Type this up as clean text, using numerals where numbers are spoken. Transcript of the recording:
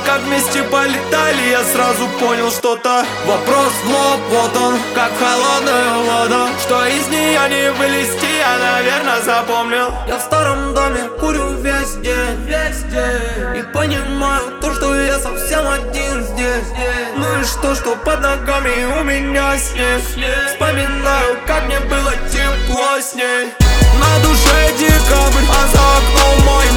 как вместе полетали, я сразу понял что-то. Вопрос в лоб, вот он, как холодная вода. Что из нее не вылезти, я, наверное, запомнил. Я в старом доме курю весь день, и понимаю то, что я совсем один здесь. Ну и что под ногами у меня снег. Вспоминаю, как мне было тепло с ней. На душе декабрь, а за окном мой